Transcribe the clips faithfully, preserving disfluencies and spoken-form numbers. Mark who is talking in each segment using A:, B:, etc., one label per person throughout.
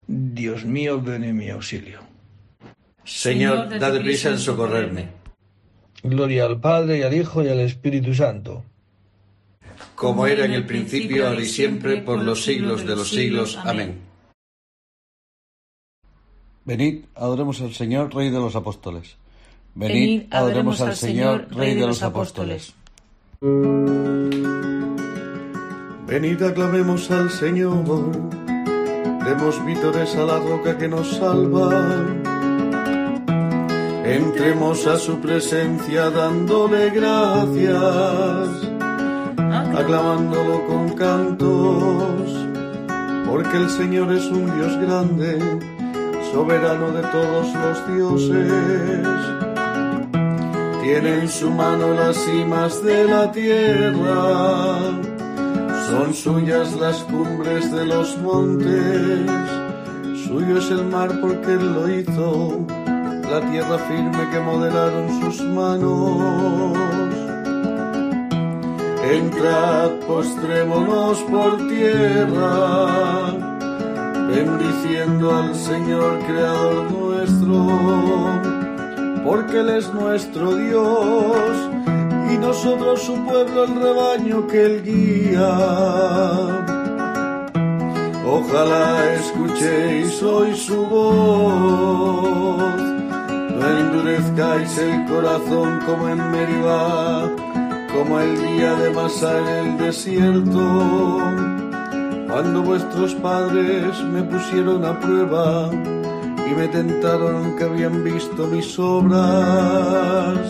A: Dios mío, ven en mi auxilio.
B: Señor, dad prisa en socorrerme.
A: Gloria al Padre, y al Hijo, y al Espíritu Santo.
B: Como era en el principio, ahora y siempre, por los siglos de los siglos. Amén.
C: Venid, adoremos al Señor, Rey de los Apóstoles. Venid, adoremos al Señor, Rey de los Apóstoles.
D: Venid, aclamemos al Señor, demos vítores a la roca que nos salva. Entremos a su presencia dándole gracias, aclamándolo con cantos, porque el Señor es un Dios grande, soberano de todos los dioses. Tiene en su mano las cimas de la tierra, son suyas las cumbres de los montes, suyo es el mar porque él lo hizo, la tierra firme que modelaron sus manos. Entrad, postrémonos por tierra, bendiciendo al Señor creador nuestro, porque Él es nuestro Dios, y nosotros su pueblo, el rebaño que Él guía. Ojalá escuchéis hoy su voz, no endurezcáis el corazón como en Meribá, como el día de Masá en el desierto, cuando vuestros padres me pusieron a prueba y me tentaron aunque habían visto mis obras.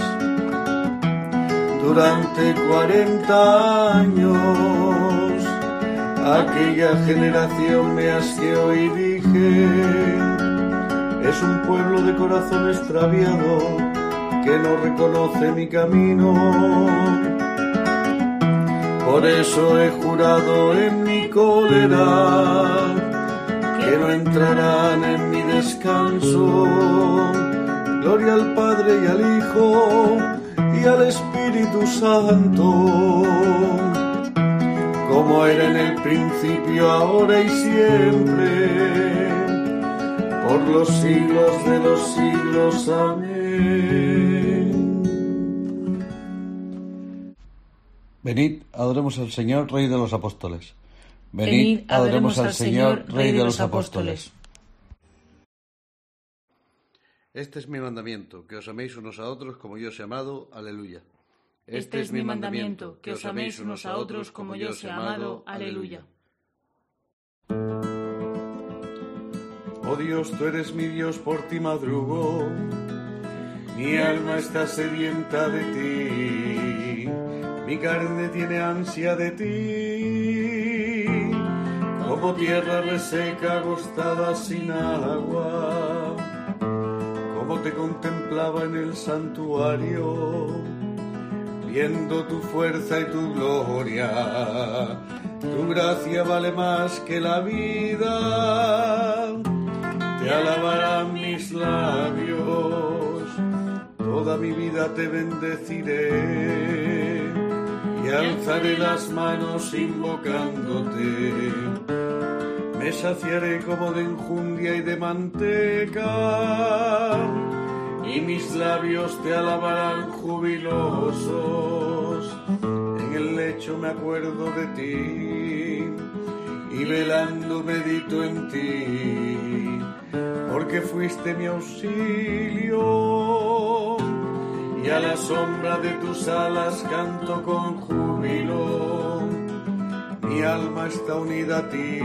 D: Durante cuarenta años aquella generación me asqueó y dije: es un pueblo de corazón extraviado que no reconoce mi camino. Por eso he jurado en mi cólera que no entrarán en mi descanso. Gloria al Padre y al Hijo y al Espíritu Santo, como era en el principio, ahora y siempre, por los siglos de los siglos. Amén.
C: Venid, adoremos al Señor, Rey de los Apóstoles. Venid, adoremos al Señor, Rey de los Apóstoles.
E: Este es mi mandamiento, que os améis unos a otros como yo os he amado. Aleluya.
F: Este es mi mandamiento, que os améis unos a otros como yo os he amado. Aleluya.
D: Oh Dios, tú eres mi Dios, por ti madrugo, mi alma está sedienta de ti, mi carne tiene ansia de ti, como tierra reseca, agostada sin agua, como te contemplaba en el santuario, viendo tu fuerza y tu gloria. Tu gracia vale más que la vida, te alabarán mis labios, toda mi vida te bendeciré y alzaré las manos invocándote. Me saciaré como de enjundia y de manteca, y mis labios te alabarán jubilosos. En el lecho me acuerdo de ti, y velando medito en ti, porque fuiste mi auxilio, y a la sombra de tus alas canto con júbilo. Mi alma está unida a ti,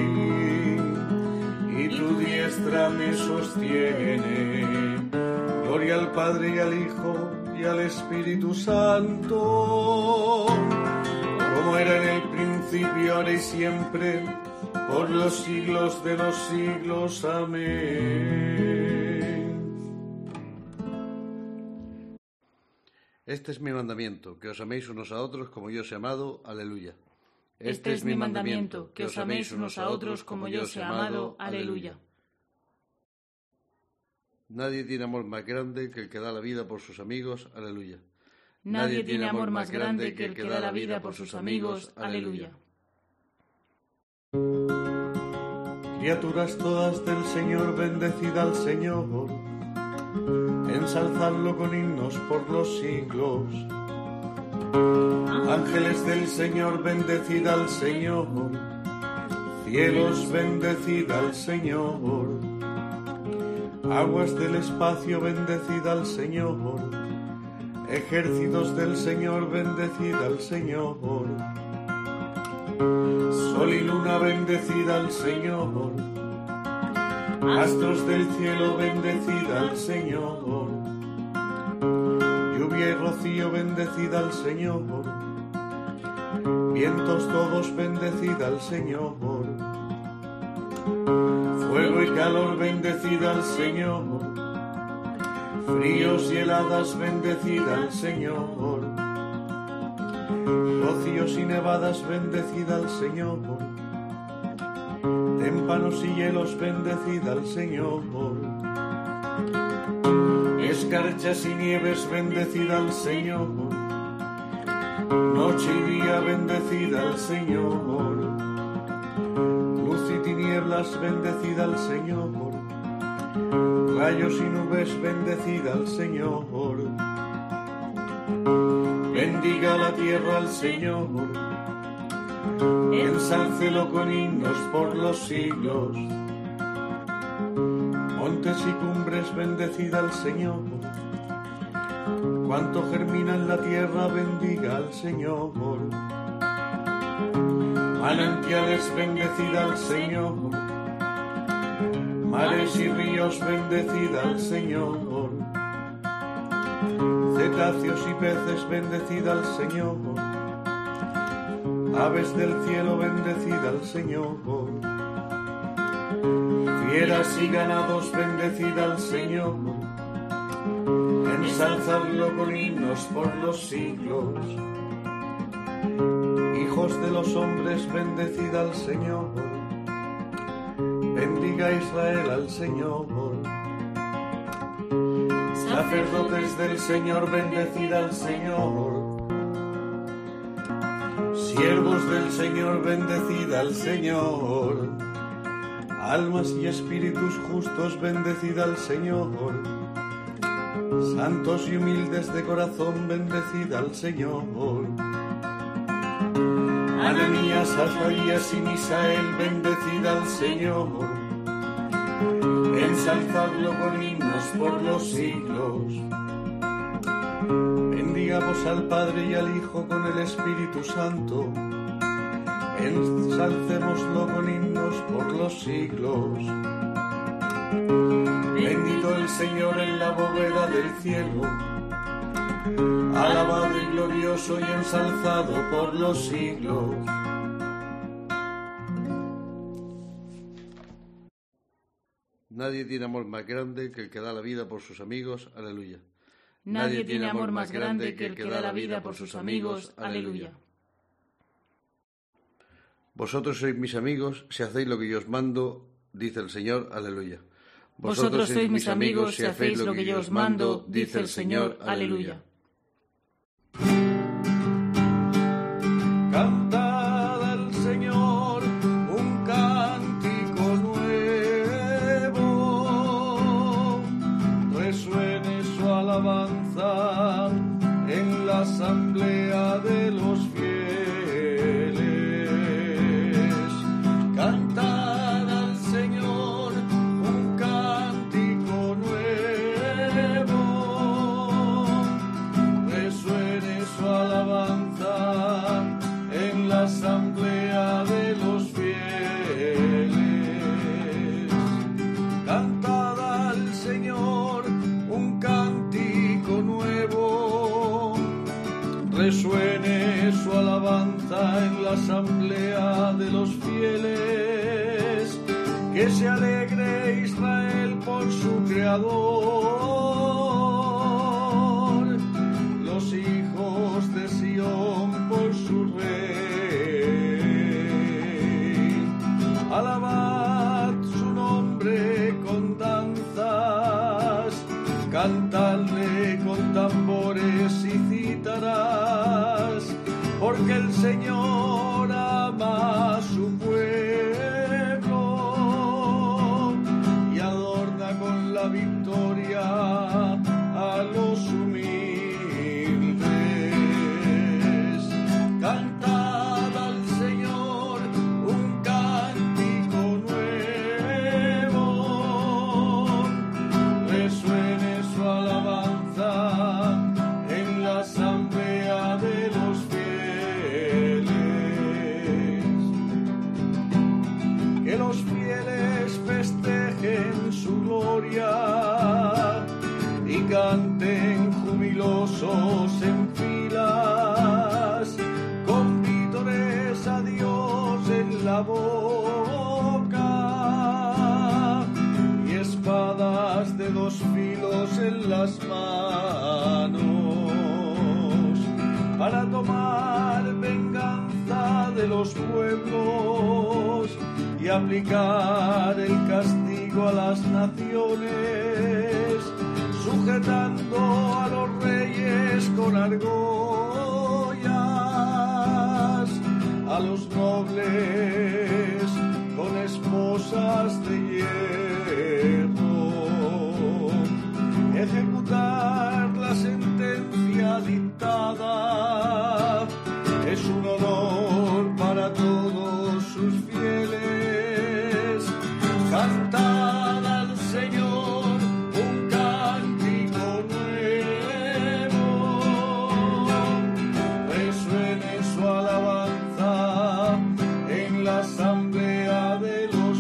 D: y tu diestra me sostiene. Gloria al Padre y al Hijo y al Espíritu Santo, como era en el principio, ahora y siempre, por los siglos de los siglos. Amén.
E: Este es mi mandamiento, que os améis unos a otros como yo os he amado. Aleluya.
F: Este es mi mandamiento, que os améis unos a otros como yo os he amado. Aleluya.
E: Nadie tiene amor más grande que el que da la vida por sus amigos. Aleluya.
F: Nadie tiene amor más grande que el que da la vida por sus amigos. Aleluya.
D: Criaturas todas del Señor, bendecid al Señor, ensalzadlo con himnos por los siglos. Ángeles del Señor, bendecid al Señor, cielos, bendecid al Señor, aguas del espacio, bendecid al Señor, ejércitos del Señor, bendecid al Señor, sol y luna, bendecid al Señor, astros del cielo, bendecid al Señor, lluvia y rocío, bendecid al Señor, vientos todos, bendecid al Señor, fuego y calor, bendecid al Señor, fríos y heladas, bendecid al Señor, rocíos y nevadas, bendecid al Señor, témpanos y hielos, bendecid al Señor, escarchas y nieves, bendecid al Señor, noche y día, bendecid al Señor, luz y tinieblas, bendecid al Señor, rayos y nubes, bendecid al Señor. Bendiga la tierra al Señor, ensálcelo con himnos por los siglos. Montes y cumbres, bendecid al Señor, cuanto germina en la tierra, bendiga al Señor. Manantiales, bendecid al Señor, mares y ríos, bendecid al Señor, cetáceos y peces, bendecid al Señor, aves del cielo, bendecid al Señor, fieras y ganados, bendecid al Señor, ensalzadlo con himnos por los siglos. Hijos de los hombres, bendecid al Señor, bendiga Israel al Señor. Sacerdotes del Señor, bendecid al Señor. Siervos del Señor, bendecid al Señor. Almas y espíritus justos, bendecid al Señor. Santos y humildes de corazón, bendecid al Señor. Ananías, Azarías y Misael, bendecid al Señor. Ensalzadlo con himnos por los siglos. Bendigamos al Padre y al Hijo con el Espíritu Santo. Ensalcémoslo con himnos por los siglos. Bendito el Señor en la bóveda del cielo, alabado y glorioso y ensalzado por los siglos.
E: Nadie tiene amor más grande que el que da la vida por sus amigos. Aleluya.
F: Nadie tiene amor más grande que el que da la vida por sus amigos. Aleluya.
E: Vosotros sois mis amigos si hacéis lo que yo os mando, dice el Señor. Aleluya.
F: Vosotros sois mis amigos si hacéis lo que yo os mando, dice el Señor. Aleluya.
D: Cantad al Señor un cántico nuevo, resuene su alabanza en la asamblea de los fieles. Cantad al Señor un cántico nuevo, resuene su alabanza en la asamblea de los fieles. Cantad al Señor un cántico nuevo, resuene su alabanza en la asamblea de los fieles. Que se alegre Israel por su Creador, los hijos de Sión por su Rey. Alabad su nombre con danzas, cantadle con tambores y cítaras, porque el Señor ama a su pueblo, los fieles festejen su gloria y canten jubilosos en filas, con vítores a Dios en la boca y espadas de dos filos en las manos, para tomar venganza de los pueblos y aplicar el castigo a las naciones, sujetando a los reyes con argollas, a los nobles con esposas de hierro, ejecutar la sentencia dictada es un honor para todos sus fieles. Cantad al Señor un cántico nuevo, resuene su alabanza en la asamblea de los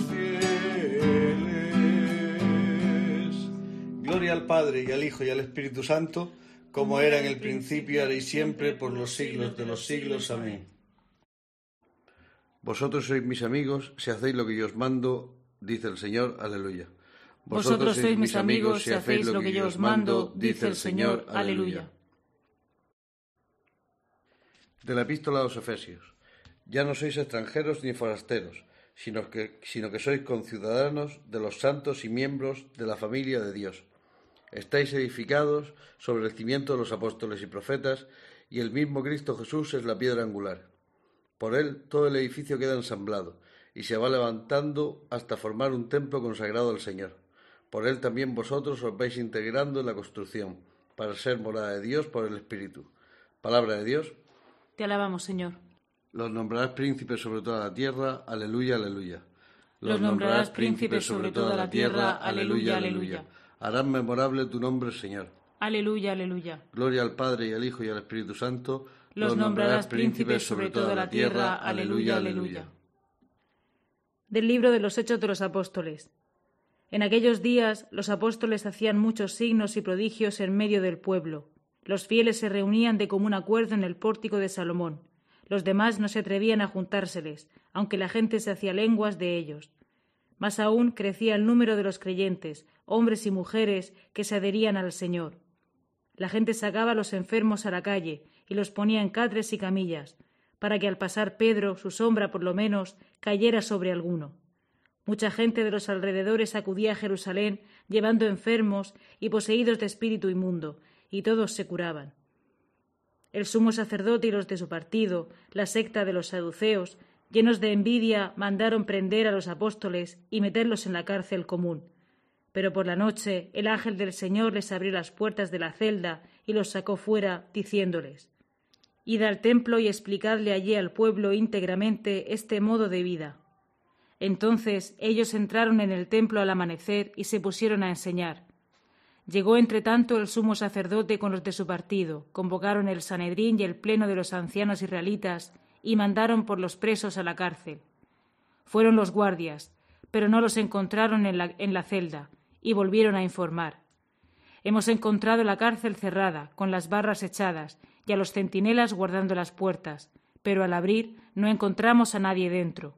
D: fieles.
E: Gloria al Padre, y al Hijo, y al Espíritu Santo, como era en el principio, ahora y siempre, por los siglos de los siglos. Amén. Vosotros sois mis amigos, si hacéis lo que yo os mando, dice el Señor. Aleluya.
F: Vosotros sois mis amigos, si hacéis lo que yo os mando, dice el Señor. Aleluya.
E: De la Epístola a los Efesios. Ya no sois extranjeros ni forasteros, sino que, sino que sois conciudadanos de los santos y miembros de la familia de Dios. Estáis edificados sobre el cimiento de los apóstoles y profetas, y el mismo Cristo Jesús es la piedra angular. Por él todo el edificio queda ensamblado, y se va levantando hasta formar un templo consagrado al Señor. Por él también vosotros os vais integrando en la construcción, para ser morada de Dios por el Espíritu. Palabra de Dios.
F: Te alabamos, Señor.
E: Los nombrarás príncipes sobre toda la tierra. Aleluya, aleluya.
F: Los nombrarás príncipes sobre toda la tierra. Aleluya, aleluya.
E: Harán memorable tu nombre, Señor.
F: Aleluya, aleluya.
E: Gloria al Padre, y al Hijo, y al Espíritu Santo.
F: Los nombrarás príncipes sobre toda la tierra. Aleluya, aleluya. Del libro de los Hechos de los Apóstoles. En aquellos días los apóstoles hacían muchos signos y prodigios en medio del pueblo. Los fieles se reunían de común acuerdo en el pórtico de Salomón. Los demás no se atrevían a juntárseles, aunque la gente se hacía lenguas de ellos. Más aún crecía el número de los creyentes, hombres y mujeres, que se adherían al Señor. La gente sacaba a los enfermos a la calle y los ponía en catres y camillas, para que al pasar Pedro, su sombra por lo menos, cayera sobre alguno. Mucha gente de los alrededores acudía a Jerusalén llevando enfermos y poseídos de espíritu inmundo, y todos se curaban. El sumo sacerdote y los de su partido, la secta de los saduceos, llenos de envidia, mandaron prender a los apóstoles y meterlos en la cárcel común. Pero por la noche el ángel del Señor les abrió las puertas de la celda y los sacó fuera, diciéndoles: «Id al templo y explicadle allí al pueblo íntegramente este modo de vida». Entonces ellos entraron en el templo al amanecer y se pusieron a enseñar. Llegó entre tanto el sumo sacerdote con los de su partido, convocaron el Sanedrín y el pleno de los ancianos israelitas y mandaron por los presos a la cárcel. Fueron los guardias, pero no los encontraron en la, en la celda, y volvieron a informar: «Hemos encontrado la cárcel cerrada, con las barras echadas, y a los centinelas guardando las puertas, pero al abrir no encontramos a nadie dentro».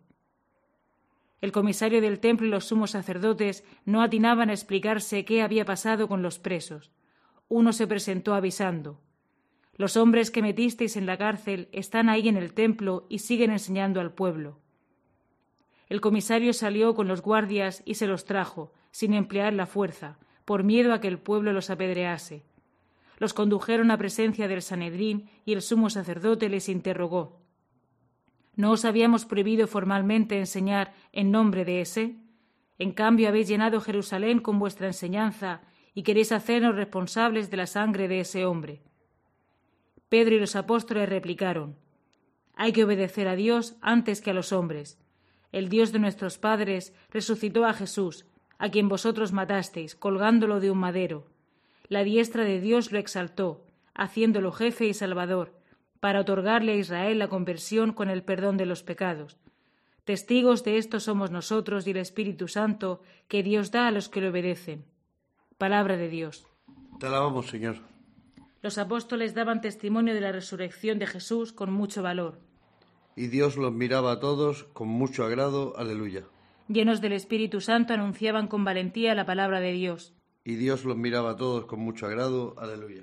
F: El comisario del templo y los sumos sacerdotes no atinaban a explicarse qué había pasado con los presos. Uno se presentó avisando: «Los hombres que metisteis en la cárcel están ahí en el templo y siguen enseñando al pueblo». El comisario salió con los guardias y se los trajo, sin emplear la fuerza, por miedo a que el pueblo los apedrease. Los condujeron a presencia del Sanedrín y el sumo sacerdote les interrogó: ¿No os habíamos prohibido formalmente enseñar en nombre de ese? En cambio habéis llenado Jerusalén con vuestra enseñanza y queréis hacernos responsables de la sangre de ese hombre. Pedro y los apóstoles replicaron: Hay que obedecer a Dios antes que a los hombres. El Dios de nuestros padres resucitó a Jesús, a quien vosotros matasteis, colgándolo de un madero. La diestra de Dios lo exaltó, haciéndolo jefe y salvador, para otorgarle a Israel la conversión con el perdón de los pecados. Testigos de esto somos nosotros y el Espíritu Santo que Dios da a los que le obedecen. Palabra de Dios.
E: Te alabamos, Señor.
F: Los apóstoles daban testimonio de la resurrección de Jesús con mucho valor.
E: Y Dios los miraba a todos con mucho agrado. Aleluya.
F: Llenos del Espíritu Santo anunciaban con valentía la palabra de Dios.
E: Y Dios los miraba a todos con mucho agrado. Aleluya.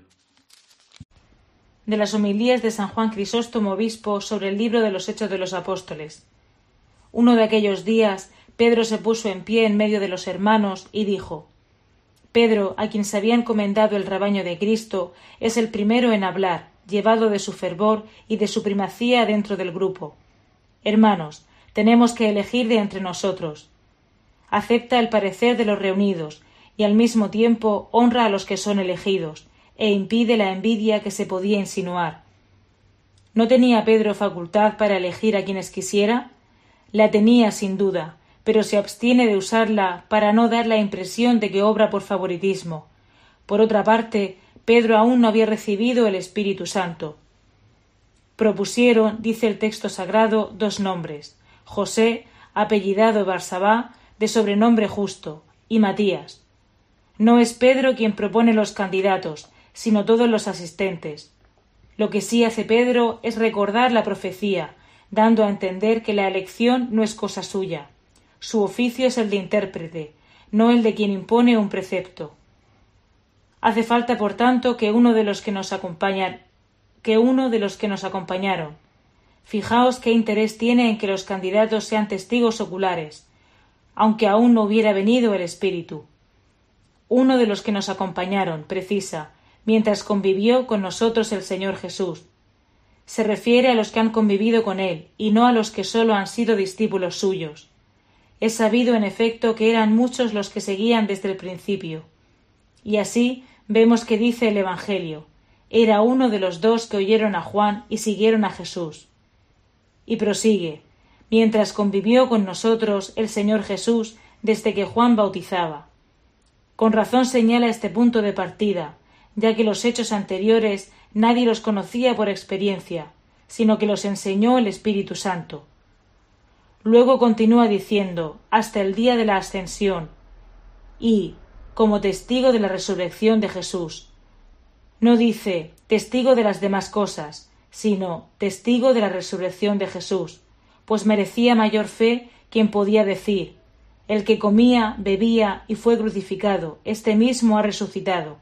F: De las homilías de San Juan Crisóstomo, obispo, sobre el libro de los Hechos de los Apóstoles. Uno de aquellos días, Pedro se puso en pie en medio de los hermanos y dijo: Pedro, a quien se había encomendado el rebaño de Cristo, es el primero en hablar, llevado de su fervor y de su primacía dentro del grupo. Hermanos, tenemos que elegir de entre nosotros. Acepta el parecer de los reunidos y al mismo tiempo honra a los que son elegidos e impide la envidia que se podía insinuar. ¿No tenía Pedro facultad para elegir a quienes quisiera? La tenía sin duda, pero se abstiene de usarla para no dar la impresión de que obra por favoritismo. Por otra parte, Pedro aún no había recibido el Espíritu Santo. Propusieron, dice el texto sagrado, dos nombres: José, apellidado Barsabá, de sobrenombre Justo, y Matías. No es Pedro quien propone los candidatos, sino todos los asistentes. Lo que sí hace Pedro es recordar la profecía, dando a entender que la elección no es cosa suya. Su oficio es el de intérprete, no el de quien impone un precepto. Hace falta, por tanto, que uno de los que nos acompañan, que uno de los que nos acompañaron. Fijaos qué interés tiene en que los candidatos sean testigos oculares, aunque aún no hubiera venido el Espíritu. Uno de los que nos acompañaron, precisa, mientras convivió con nosotros el Señor Jesús. Se refiere a los que han convivido con él, y no a los que sólo han sido discípulos suyos. Es sabido, en efecto, que eran muchos los que seguían desde el principio. Y así vemos que dice el Evangelio: era uno de los dos que oyeron a Juan y siguieron a Jesús. Y prosigue: mientras convivió con nosotros el Señor Jesús desde que Juan bautizaba. Con razón señala este punto de partida, ya que los hechos anteriores nadie los conocía por experiencia, sino que los enseñó el Espíritu Santo. Luego continúa diciendo: hasta el día de la ascensión, y como testigo de la resurrección de Jesús. No dice testigo de las demás cosas, sino testigo de la resurrección de Jesús, pues merecía mayor fe quien podía decir: el que comía, bebía y fue crucificado, este mismo ha resucitado.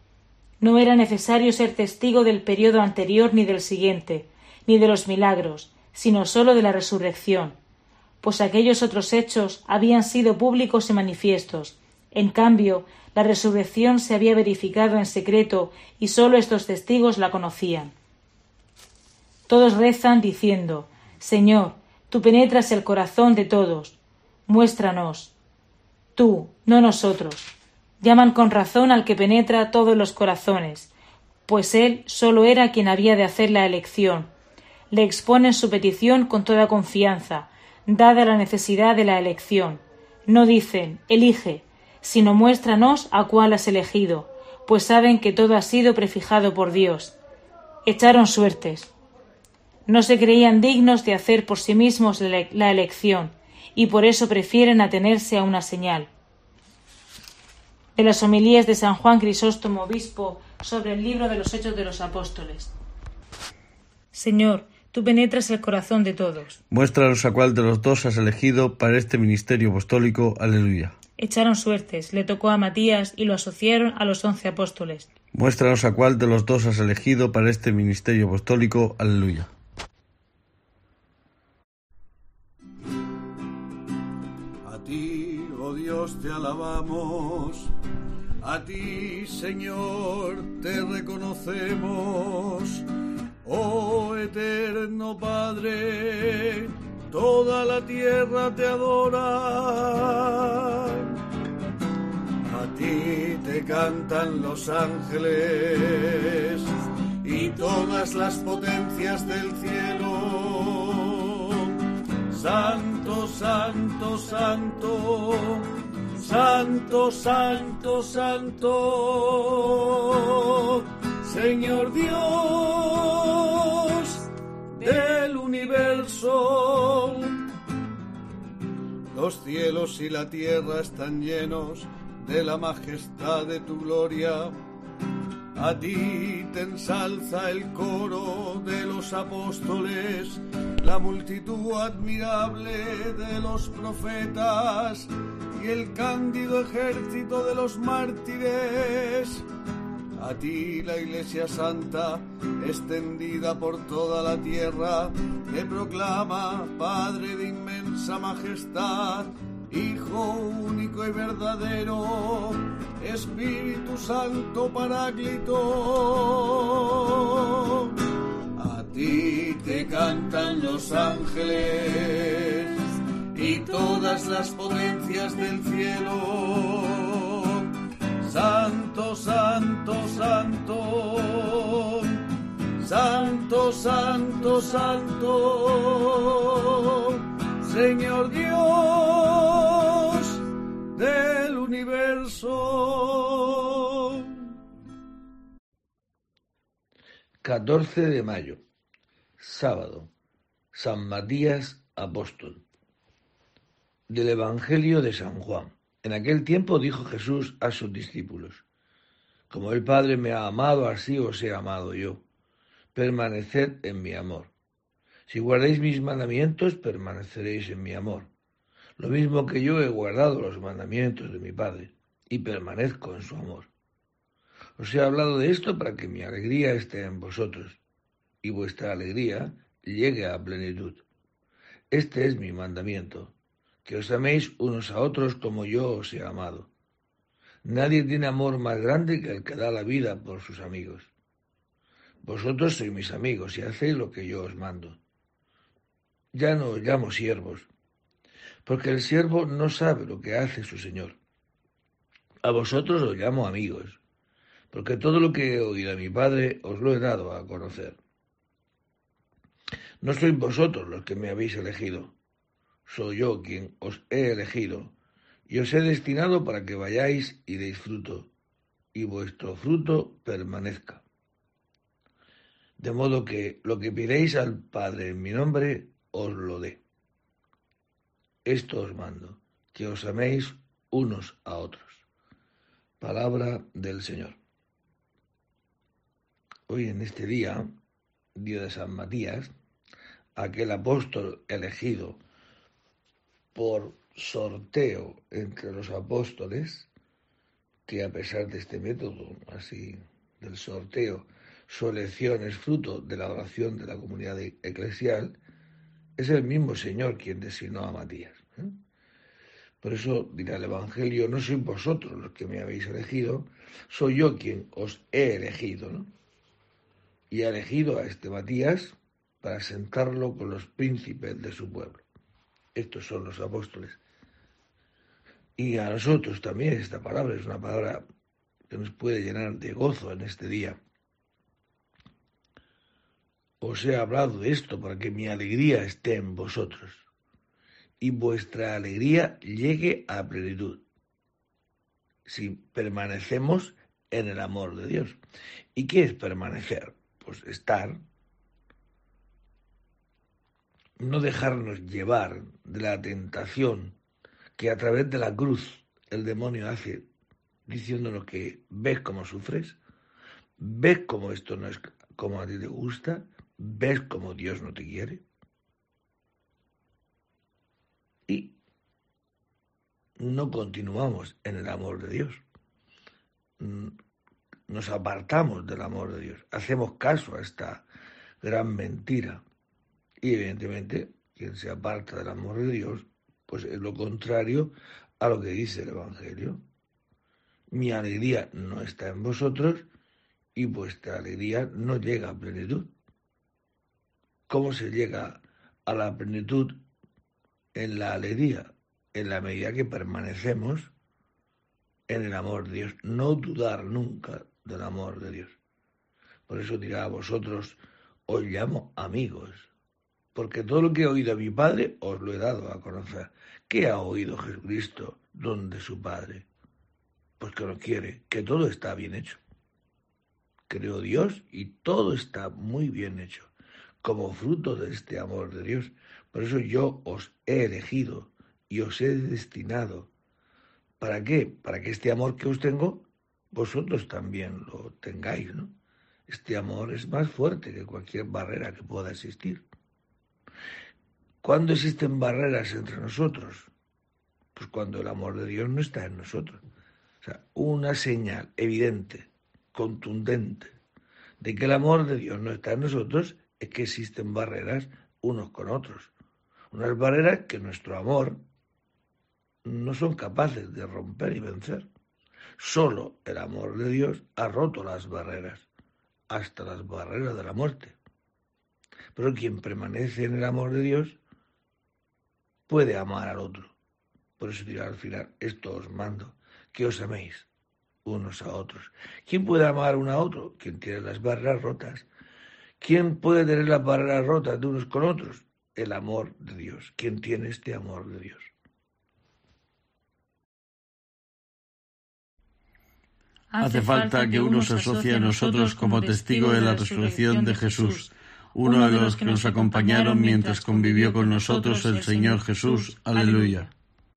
F: No era necesario ser testigo del periodo anterior ni del siguiente, ni de los milagros, sino sólo de la resurrección, pues aquellos otros hechos habían sido públicos y manifiestos. En cambio, la resurrección se había verificado en secreto y sólo estos testigos la conocían. Todos rezan diciendo: Señor, tú penetras el corazón de todos, muéstranos. Tú, no nosotros. Llaman con razón al que penetra todos los corazones, pues él sólo era quien había de hacer la elección. Le exponen su petición con toda confianza, dada la necesidad de la elección. No dicen: elige, sino muéstranos a cuál has elegido, pues saben que todo ha sido prefijado por Dios. Echaron suertes. No se creían dignos de hacer por sí mismos la elección, y por eso prefieren atenerse a una señal. De las homilías de San Juan Crisóstomo, obispo, sobre el libro de los Hechos de los Apóstoles. Señor, tú penetras el corazón de todos.
E: Muéstranos a cuál de los dos has elegido para este ministerio apostólico. Aleluya.
F: Echaron suertes, le tocó a Matías y lo asociaron a los once apóstoles.
E: Muéstranos a cuál de los dos has elegido para este ministerio apostólico. Aleluya.
D: A ti, oh Dios, te alabamos. A ti, Señor, te reconocemos. Oh eterno Padre, toda la tierra te adora. A ti te cantan los ángeles y todas las potencias del cielo. Santo, santo, santo, santo, santo, santo, Señor Dios del universo. Los cielos y la tierra están llenos de la majestad de tu gloria. A ti te ensalza el coro de los apóstoles, la multitud admirable de los profetas y el cándido ejército de los mártires. A ti la Iglesia Santa, extendida por toda la tierra, te proclama Padre de inmensa majestad, Hijo único y verdadero, Espíritu Santo Paráclito. A ti te cantan los ángeles y todas las potencias del cielo. Santo, santo, santo, santo, santo, santo, Señor Dios del universo.
A: catorce de mayo, sábado, San Matías Apóstol. Del Evangelio de San Juan. En aquel tiempo dijo Jesús a sus discípulos: Como el Padre me ha amado, así os he amado yo. Permaneced en mi amor. Si guardáis mis mandamientos, permaneceréis en mi amor. Lo mismo que yo he guardado los mandamientos de mi Padre, y permanezco en su amor. Os he hablado de esto para que mi alegría esté en vosotros, y vuestra alegría llegue a plenitud. Este es mi mandamiento, que os améis unos a otros como yo os he amado. Nadie tiene amor más grande que el que da la vida por sus amigos. Vosotros sois mis amigos y hacéis lo que yo os mando. Ya no os llamo siervos, porque el siervo no sabe lo que hace su señor. A vosotros os llamo amigos, porque todo lo que he oído a mi Padre os lo he dado a conocer. No sois vosotros los que me habéis elegido, soy yo quien os he elegido, y os he destinado para que vayáis y deis fruto, y vuestro fruto permanezca. De modo que lo que pidáis al Padre en mi nombre, os lo dé. Esto os mando, que os améis unos a otros. Palabra del Señor. Hoy en este día, día de San Matías, aquel apóstol elegido por sorteo entre los apóstoles, que a pesar de este método así del sorteo, su elección es fruto de la oración de la comunidad eclesial, es el mismo Señor quien designó a Matías. ¿eh? Por eso dirá el Evangelio: no sois vosotros los que me habéis elegido, soy yo quien os he elegido, ¿no? Y ha elegido a este Matías para sentarlo con los príncipes de su pueblo. Estos son los apóstoles. Y a nosotros también esta palabra es una palabra que nos puede llenar de gozo en este día. Os he hablado de esto para que mi alegría esté en vosotros y vuestra alegría llegue a plenitud, si permanecemos en el amor de Dios. ¿Y qué es permanecer? Pues estar, no dejarnos llevar de la tentación que a través de la cruz el demonio hace, diciéndonos que ves cómo sufres, ves cómo esto no es como a ti te gusta, ves cómo Dios no te quiere. Y no continuamos en el amor de Dios. Nos apartamos del amor de Dios. Hacemos caso a esta gran mentira. Y evidentemente, quien se aparta del amor de Dios, pues es lo contrario a lo que dice el Evangelio. Mi alegría no está en vosotros y vuestra alegría no llega a plenitud. ¿Cómo se llega a la plenitud en la alegría? En la medida que permanecemos en el amor de Dios. No dudar nunca del amor de Dios. Por eso dirá a vosotros, os llamo amigos, porque todo lo que he oído a mi Padre os lo he dado a conocer. ¿Qué ha oído Jesucristo donde su Padre? Pues que lo quiere, que todo está bien hecho. Creó Dios y todo está muy bien hecho, como fruto de este amor de Dios. Por eso yo os he elegido y os he destinado. ¿Para qué? Para que este amor que os tengo, vosotros también lo tengáis, ¿no? Este amor es más fuerte que cualquier barrera que pueda existir. ¿Cuándo existen barreras entre nosotros? Pues cuando el amor de Dios no está en nosotros. O sea, una señal evidente, contundente, de que el amor de Dios no está en nosotros es que existen barreras unos con otros. Unas barreras que nuestro amor no son capaces de romper y vencer. Solo el amor de Dios ha roto las barreras, hasta las barreras de la muerte. Pero quien permanece en el amor de Dios puede amar al otro. Por eso dirá al final, esto os mando, que os améis unos a otros. ¿Quién puede amar uno a otro? Quien tiene las barreras rotas. ¿Quién puede tener las barreras rotas de unos con otros? El amor de Dios. ¿Quién tiene este amor de Dios?
C: Hace falta que uno se asocie a nosotros como testigo de la resurrección de Jesús, uno de los que nos acompañaron mientras convivió con nosotros el Señor Jesús. Aleluya.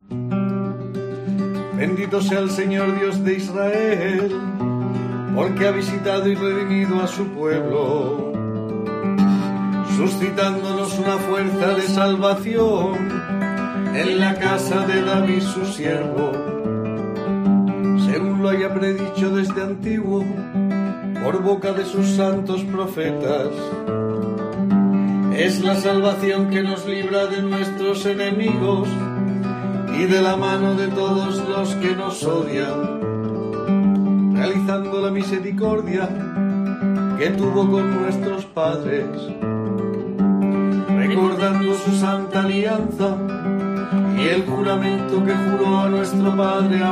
D: Bendito sea el Señor Dios de Israel, porque ha visitado y redimido a su pueblo, suscitándonos una fuerza de salvación en la casa de David su siervo, según lo haya predicho desde antiguo por boca de sus santos profetas. Es la salvación que nos libra de nuestros enemigos y de la mano de todos los que nos odian, realizando la misericordia que tuvo con nuestros padres, recordando su santa alianza y el juramento que juró a nuestro padre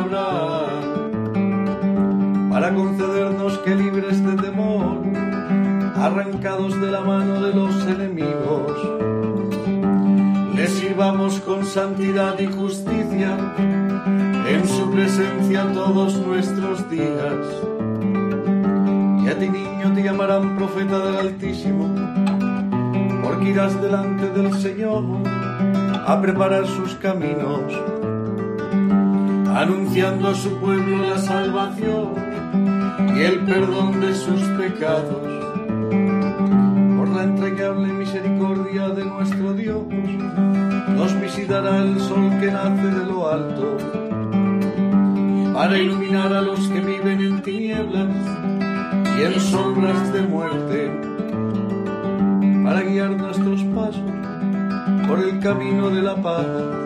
D: Abraham, para concedernos que libres de temor, arrancados de la mano de los enemigos, le sirvamos con santidad y justicia en su presencia todos nuestros días. Y a ti, niño, te llamarán profeta del Altísimo, porque irás delante del Señor a preparar sus caminos, anunciando a su pueblo la salvación y el perdón de sus pecados. Por la entrañable misericordia de nuestro Dios, nos visitará el sol que nace de lo alto, para iluminar a los que viven en tinieblas y en sombras de muerte, para guiar nuestros pasos por el camino de la paz.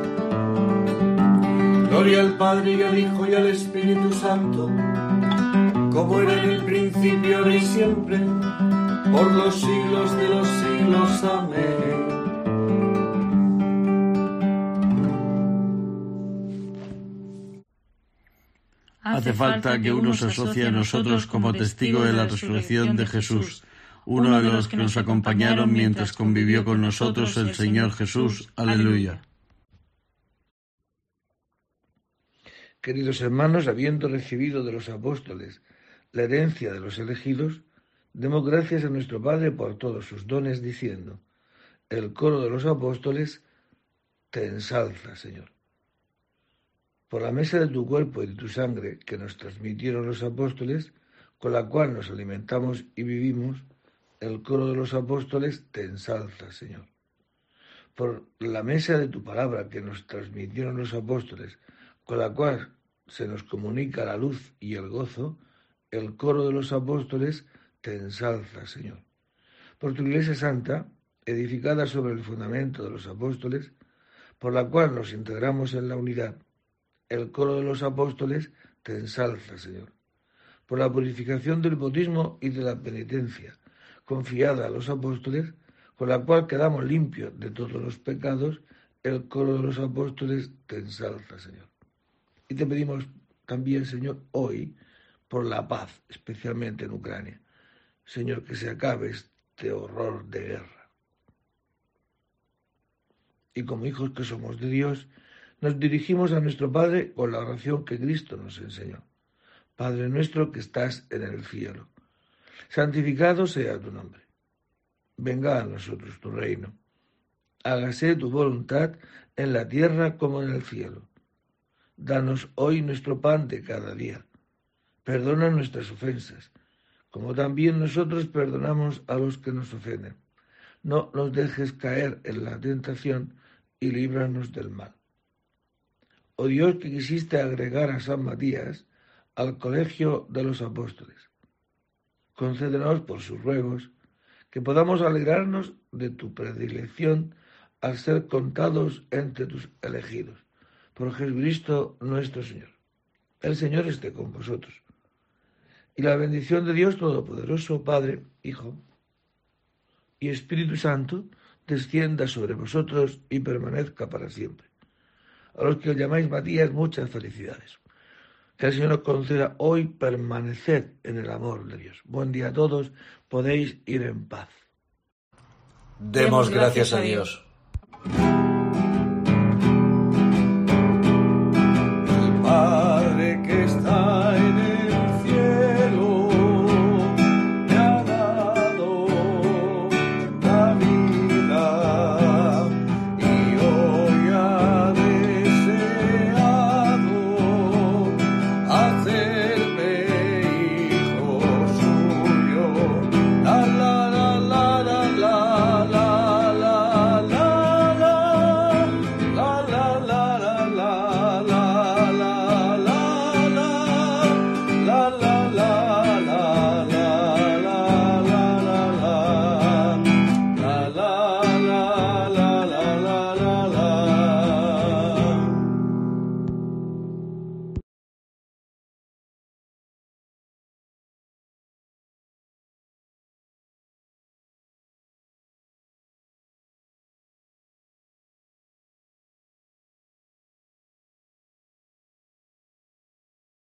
D: Gloria al Padre y al Hijo y al Espíritu Santo, como era en el principio, ahora y siempre, por los siglos de los siglos. Amén.
C: Hace falta que uno se asocie a nosotros como testigo de la resurrección de Jesús, uno de los que nos acompañaron mientras convivió con nosotros el Señor Jesús. Aleluya.
A: Queridos hermanos, habiendo recibido de los apóstoles la herencia de los elegidos, demos gracias a nuestro Padre por todos sus dones, diciendo: el coro de los apóstoles te ensalza, Señor. Por la mesa de tu cuerpo y de tu sangre que nos transmitieron los apóstoles, con la cual nos alimentamos y vivimos, el coro de los apóstoles te ensalza, Señor. Por la mesa de tu palabra que nos transmitieron los apóstoles, con la cual se nos comunica la luz y el gozo, el coro de los apóstoles te ensalza, Señor. Por tu Iglesia Santa, edificada sobre el fundamento de los apóstoles, por la cual nos integramos en la unidad, el coro de los apóstoles te ensalza, Señor. Por la purificación del bautismo y de la penitencia, confiada a los apóstoles, con la cual quedamos limpios de todos los pecados, el coro de los apóstoles te ensalza, Señor. Y te pedimos también, Señor, hoy, por la paz, especialmente en Ucrania. Señor, que se acabe este horror de guerra. Y como hijos que somos de Dios, nos dirigimos a nuestro Padre con la oración que Cristo nos enseñó. Padre nuestro que estás en el cielo, santificado sea tu nombre. Venga a nosotros tu reino. Hágase tu voluntad en la tierra como en el cielo. Danos hoy nuestro pan de cada día. Perdona nuestras ofensas, como también nosotros perdonamos a los que nos ofenden. No nos dejes caer en la tentación y líbranos del mal. Oh Dios, que quisiste agregar a San Matías al colegio de los apóstoles, concédenos por sus ruegos que podamos alegrarnos de tu predilección al ser contados entre tus elegidos. Por Jesucristo nuestro Señor. El Señor esté con vosotros. Y la bendición de Dios Todopoderoso, Padre, Hijo y Espíritu Santo, descienda sobre vosotros y permanezca para siempre. A los que os llamáis Matías, muchas felicidades. Que el Señor os conceda hoy permanecer en el amor de Dios. Buen día a todos, podéis ir en paz.
B: Demos gracias a Dios.